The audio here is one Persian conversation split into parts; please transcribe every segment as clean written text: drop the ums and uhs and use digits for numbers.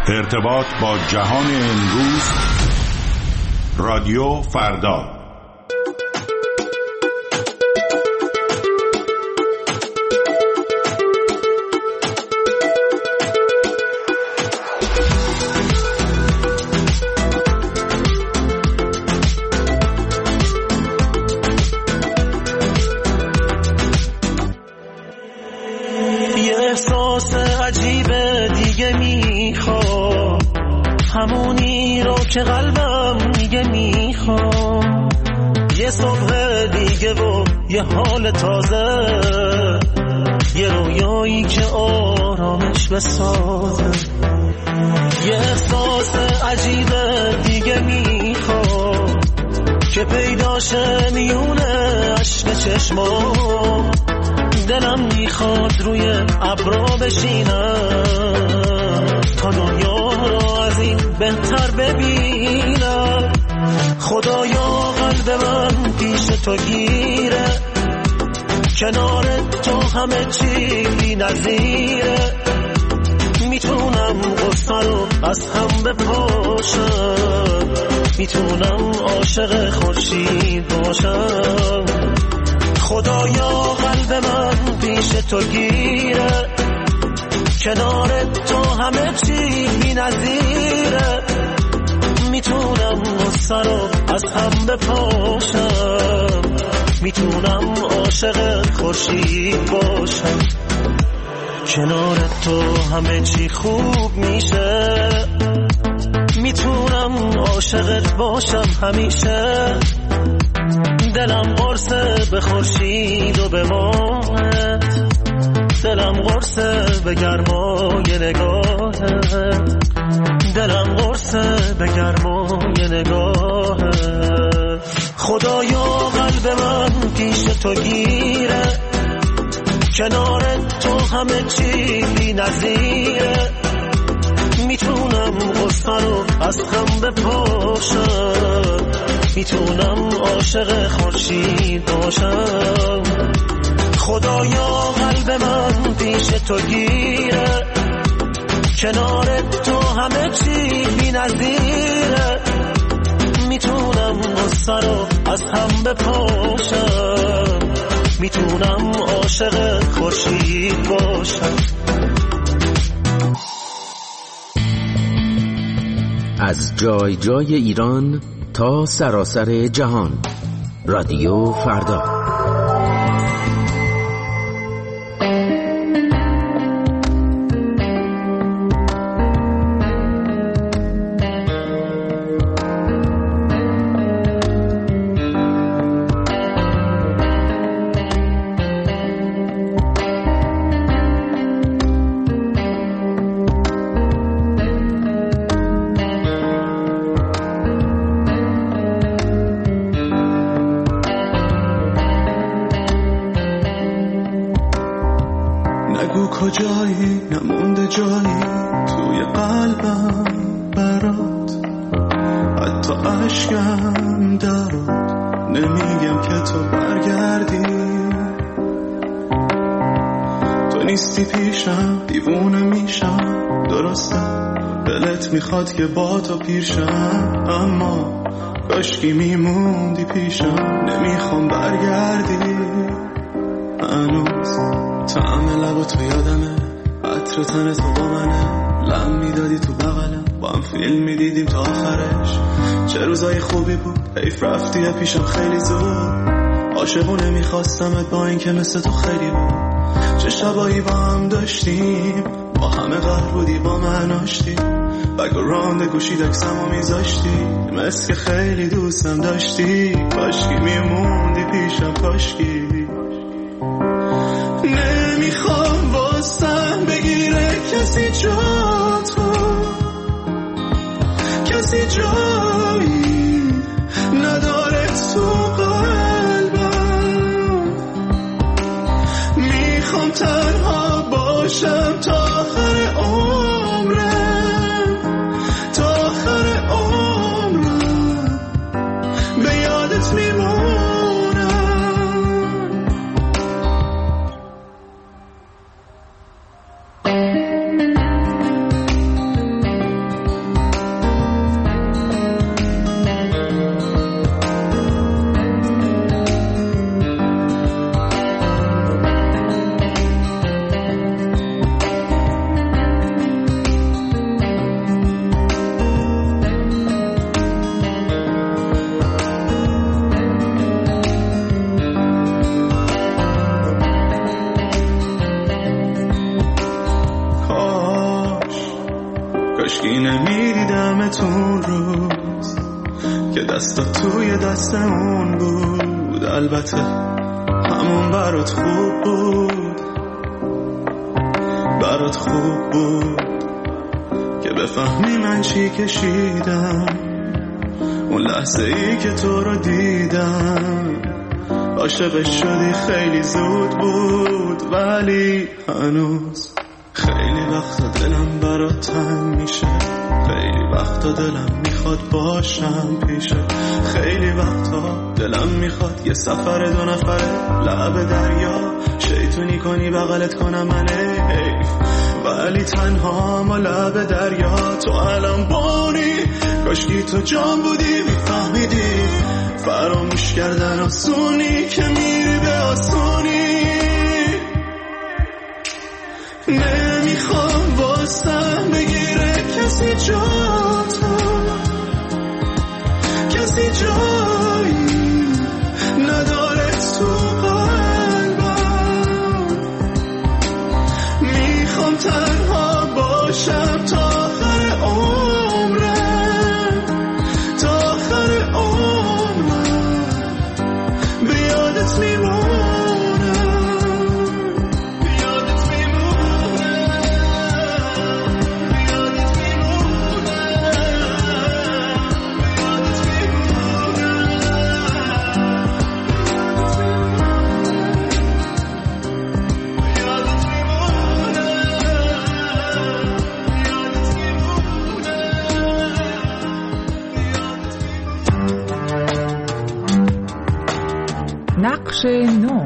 ارتباط با جهان امروز، رادیو فردا. همونی رو که قلبم میگه میخوام، یه صبح دیگه و یه حال تازه، یه رویایی که آرامش بسازه، یه احساس عجیب دیگه میخوام که پیداشه میونه عشق چشمام. دلم میخواد روی ابرا بشینم تا دنیا رو از این بهتر ببینم. خدایا قلب من پیش تو گیره، کنار تو همه چی بی نظیره. میتونم غصه رو از هم بپاشم، میتونم عاشق خورشید باشم. خدایا قلب من پیش تو گیره، کنار تو همه چی بی نظیره. میتونم غصه رو از هم بپاشم، میتونم عاشق خورشید باشم. کنار تو همه چی خوب میشه، میتونم عاشقت باشم همیشه. دلم قرصه به خورشید و به ماهت، دلم قرصه به گرمای نگاهت، دلم قرصه به گرمای نگاهت. خدایا قلب من پیش تو گیره، کنار تو همه چی بی نظیره. میتونم غصه رو از هم بپاشم، میتونم عاشق خورشید باشم. خدایا قلب من پیش تو گیره، کنار تو همه چی بی نظیره. میتونم غصه رو از هم بپاشم، میتونم عاشق خورشید باشم. از جای جای ایران تا سراسر جهان، رادیو فردا. کجایی نمونده جایی توی قلبم برات، حتی عشقم درات. نمیگم که تو برگردی، تو نیستی پیشم دیوونه میشم. درسته دلت میخواد که با تو پیرشم، اما کاشکی میموندی پیشم. نمیخوام برگردی، هنوز طعم لب تو یادمه، عطر تن تو با منه. لم میدادی تو بغلم، با هم فیلم میدیدیم تا آخرش. چه روزای خوبی بود، حیف رفتی پیشم خیلی زود. عاشقونه میخواستمت با این که مثل تو خیلی بود. چه شبایی با هم داشتیم، با همه قهر بودی با من آشتی. بگراند گوشی دکسمو میذاشتی، مثل که خیلی دوستم داشتی. کاشکی میموندی پیشم، کاشکی. نمیخوام واسم بگیره کسی جاتو، کسی جایی نداره تو قلبم. میخوام تنها باشم تا آخر عمرم، تا آخر عمرم به یادت میمونم. کاشکی نمیدیدمتون روز که دستا توی دست اون بود. البته همون برات خوب بود، برات خوب بود که بفهمی من چی کشیدم اون لحظه ای که تو رو دیدم. عاشقش شدی خیلی زود بود، ولی هنوز خیلی وقتا دلم برات تنگ میشه، خیلی وقتا دلم میخواد باشم پیشه، خیلی وقتا دلم میخواد یه سفر 2 نفره لب دریا شیطونی کنی بغلت کنم من حیف، ولی تنها ما لب دریا تو الان بانی. کاشکی تو جان بودی میفهمیدی فراموش کردن آسونی که میری به آسونی. نمیخوام واسم بگیره کسی جاتو، کسی جایی نداره تو قلبم. میخوام تنها باشم تا آخر عمرم، تا آخر عمرم بیادت میمونم. نقش نو.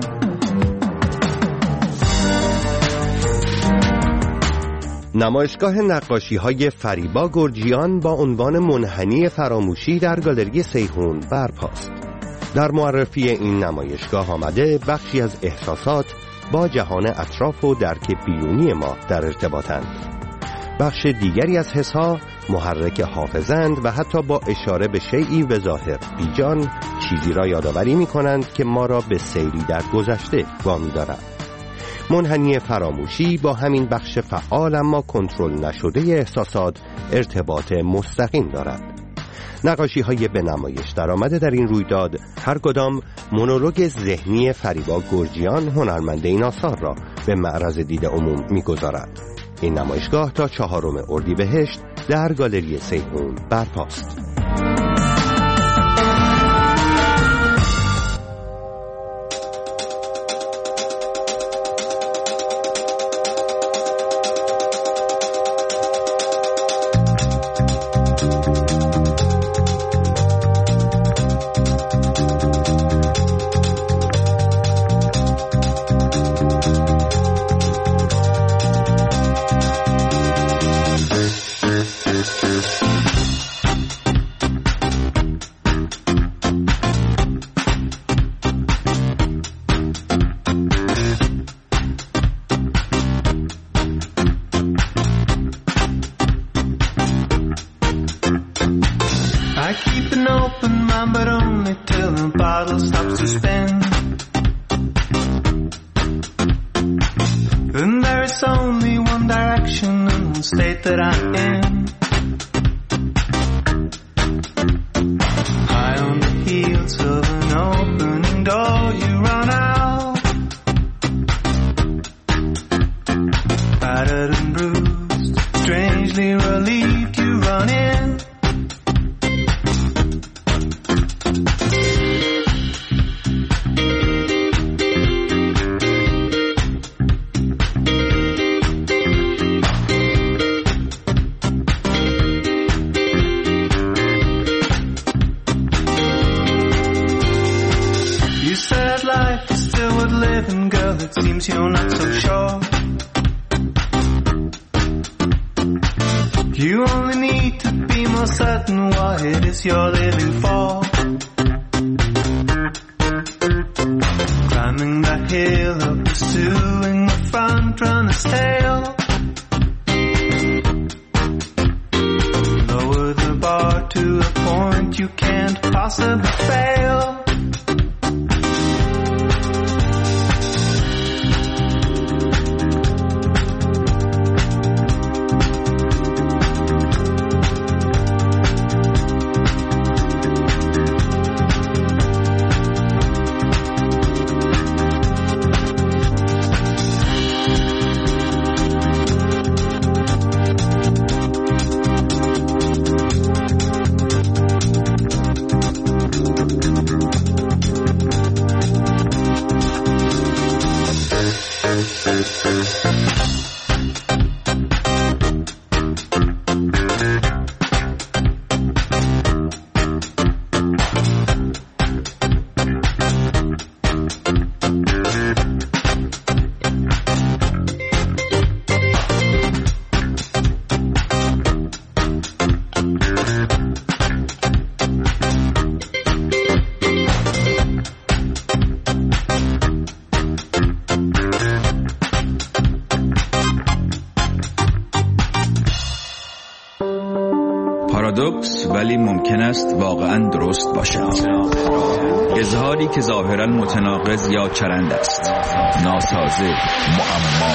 نمایشگاه نقاشی‌های فریبا گرجیان با عنوان منحنی فراموشی در گالری سیحون برپاست. در معرفی این نمایشگاه آمده بخشی از احساسات با جهان اطراف و درک بیرونی ما در ارتباطند. بخش دیگری از حسها محرک حافظند و حتی با اشاره به شیئی به ظاهر بیجان چیزی را یادآوری می‌کنند که ما را به سیری در گذشته وامی دارد. منحنی فراموشی با همین بخش فعال اما کنترل نشده احساسات ارتباط مستقیم دارد. نقاشی‌های به نمایش درآمده در این رویداد هر کدام مونولوگ ذهنی فریبا گرجیان هنرمند این آثار را به معرض دید عموم می‌گذارد. این نمایشگاه تا 4 اردیبهشت در گالری سیحون برپاست. پارادوکس ولی ممکن است واقعا درست باشد. اظهاری که ظاهرا متناقض یا چرند است، ناسازه، معما.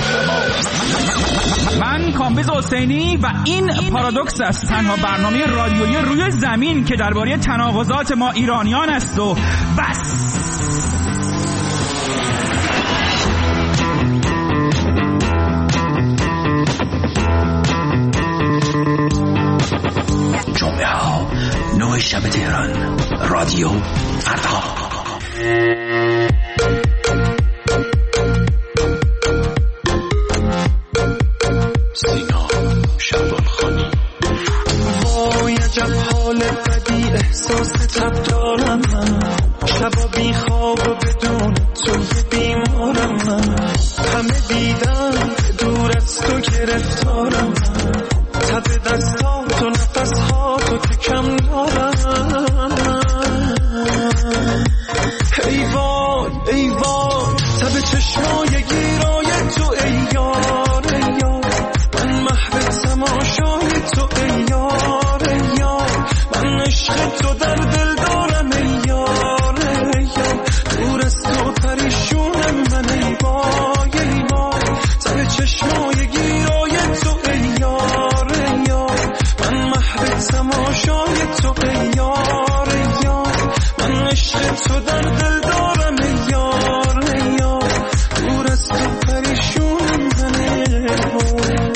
من کامبیز حسینی و این پارادوکس است، تنها برنامه رادیویی روی زمین که درباره تناقضات ما ایرانیان است و بس. جمعه ها 9 شب تهران، رادیو فردا. سینا شبانخانی. وای عجب حال بدی احساس تب دارم من، شبا بی خواب و بدون توی بیمارم من، همه دیدن دور از تو گرفتارم من، تب دستات و نفسهاتو که کم دارم. ای وای ای وای تب چشمای گیرای تو ای یار ای یار، من محو تماشای تو ای یار ای یار، من عشق تو در دل دارم ای یار ای یار، دور از تو پریشونم من ای وای ای وای، تب چشمای گیرای تو ای یار ای یار، من محو تماشای تو ای یار ای یار، من عشق تو در دل دارم ای یار ای یار، دور از تو پریشونم من ای وای.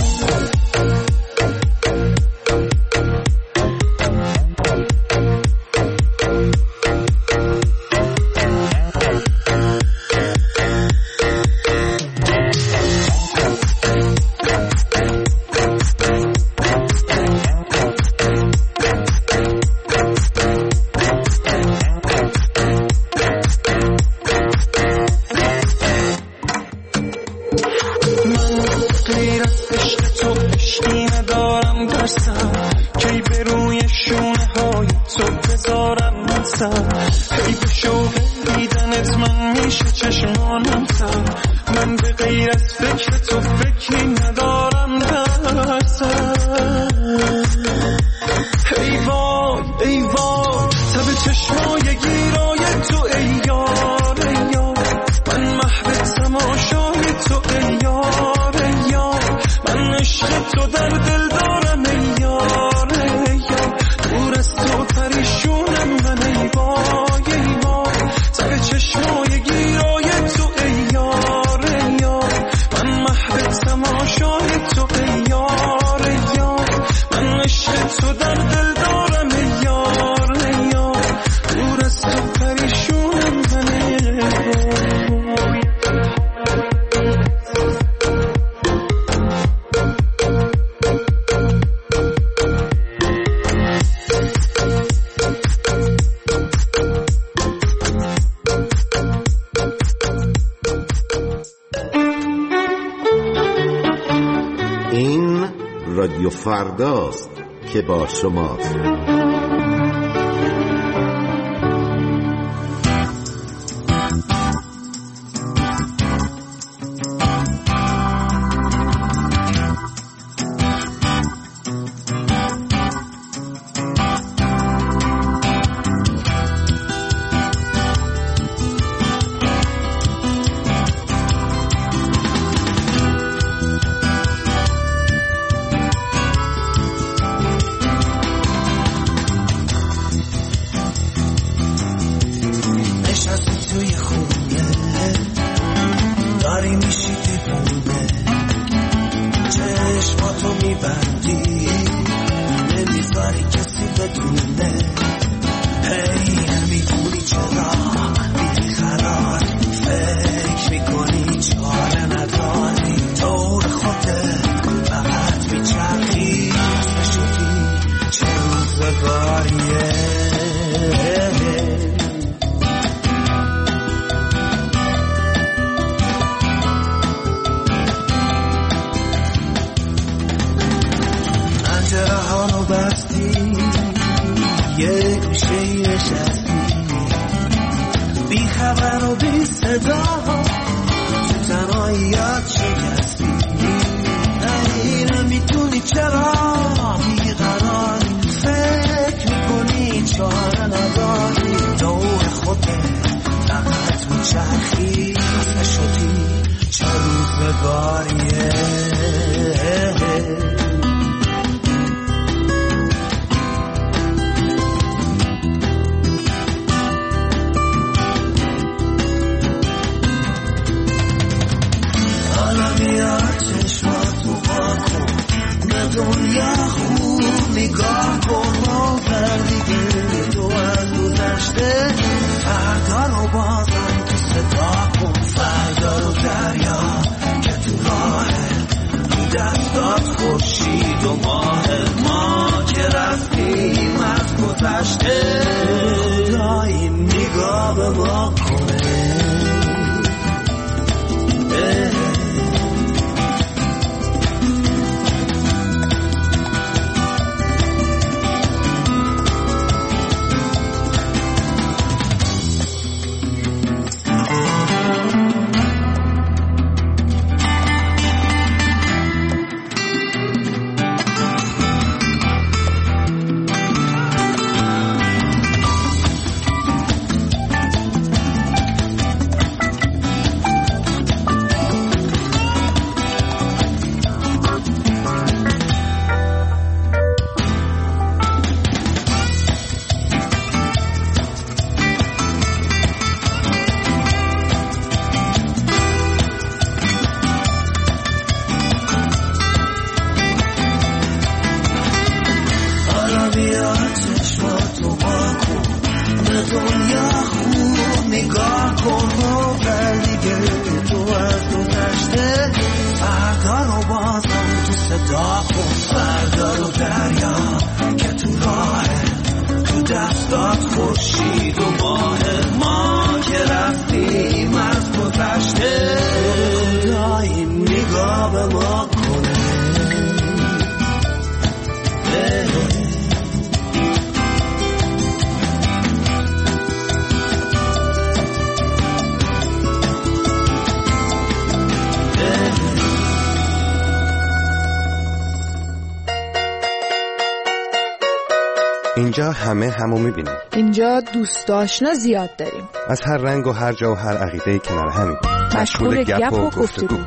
این رادیو فرداست که با شماست. چرا بیقراری نگاریه حالا بیا چشماتو باکن به دنیا خوب نگاه کن باور دیگه تو از گذشته فردا رو بازم تو صدا کن فردا رو دریا که تو راهه تو دستات خورشید و ماه ما که رفتیم از گذشته خدایی نگاه به ما کنه اینجا همه همو میبینیم. اینجا دوست آشنا زیاد داریم. از هر رنگ و هر جا و هر عقیده کنار همیم. مشغول گپ و گفتگو.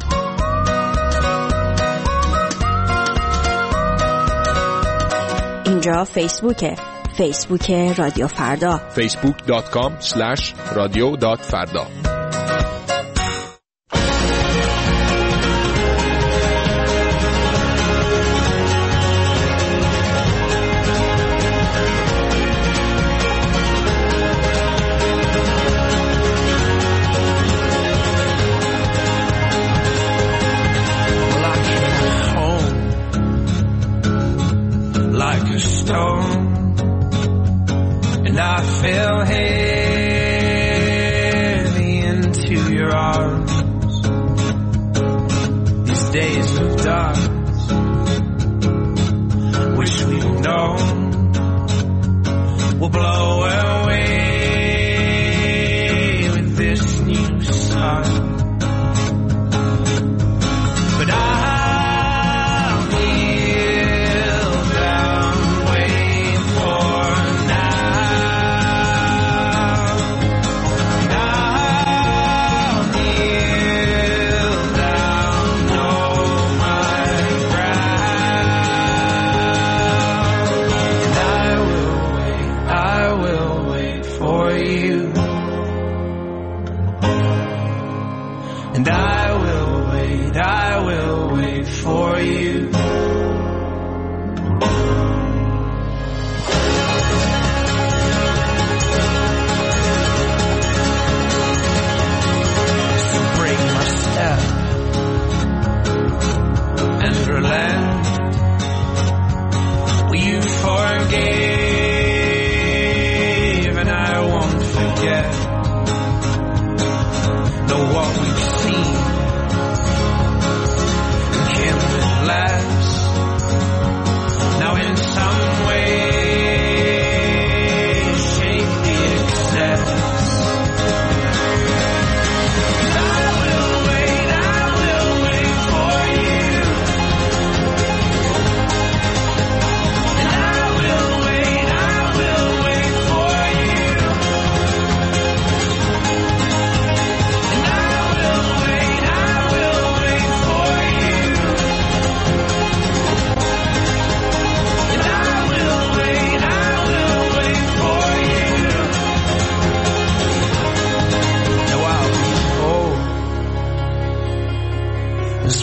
اینجا فیسبوکه. فیسبوک رادیو فردا. facebook.com/radio.farda. Fell heavy into your arms. These days of dark, wish we'd known, will blow away with this new sun. But I'll kneel down, wait for now.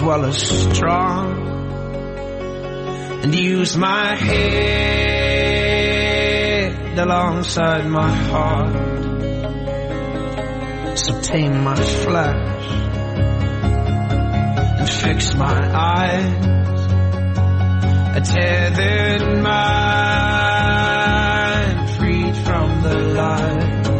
well as strong, and use my head alongside my heart, so tame my flesh and fix my eyes, a tethered mind freed from the light.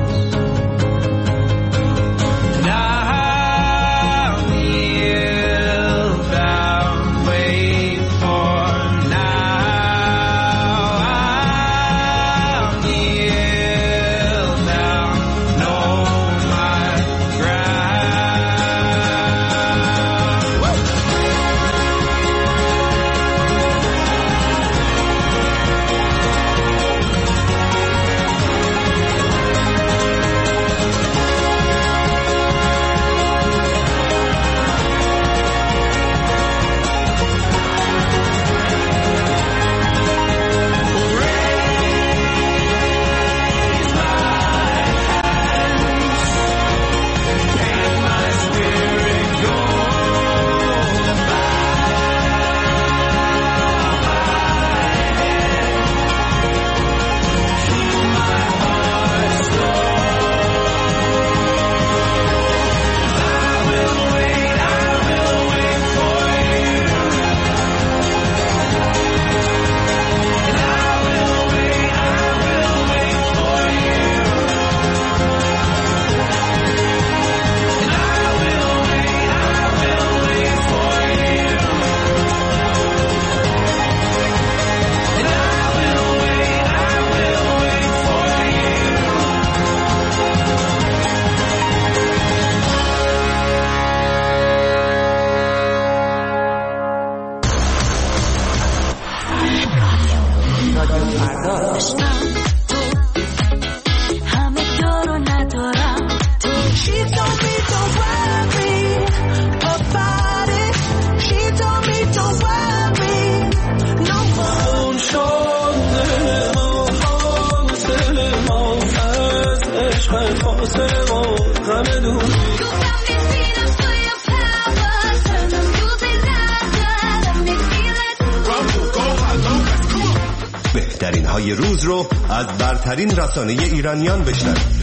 بهترین های روز رو از برترین رسانه ایرانیان بشنوید.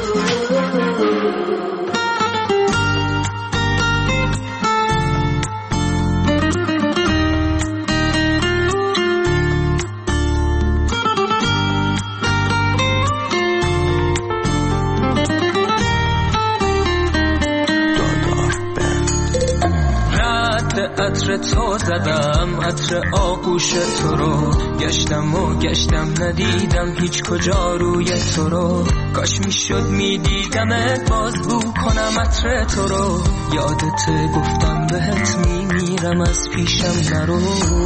عطر تو زدم، عطر آغوش تو رو گشتم و گشتم ندیدم هیچ کجا روی تو رو. کاش میشد میدیدمت باز بو کنم عطر تو رو. یادت گفتم بهت میمیرم از پیشم نرو.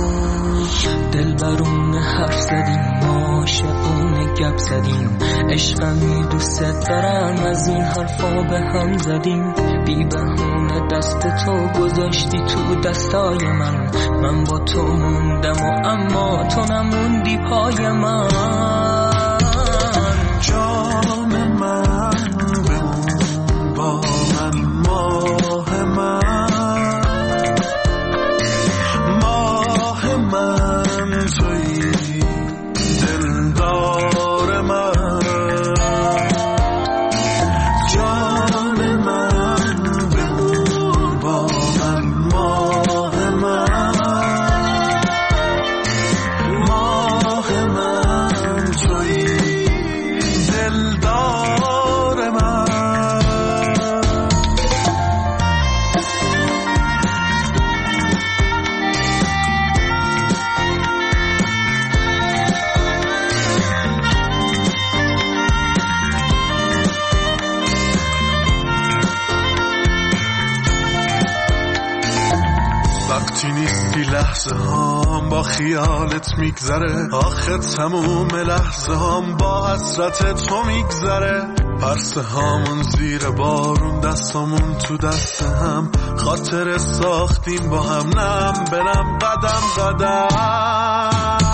دلبرون حرف زدیم ما شبونه گپ زدیم، عشقمی دوست دارم از این حرفا به هم زدیم. بی بهونه دست تو گذاشتی تو دستای من، من با تو موندم و اما تو نموندی پای من. جام من بمون با من، ماه من، ماه من تویی دلدار من. جام من بمون با من، ماه من، ماه من تویی دلدار من. وقتی نیستی لحظه هام با خیالت میگذره، آخه تموم لحظه هام با حسرت تو میگذره. پرسه هامون زیر بارون، دستامون تو دست هم، خاطر ساختیم با هم، نم برم قدم قدم.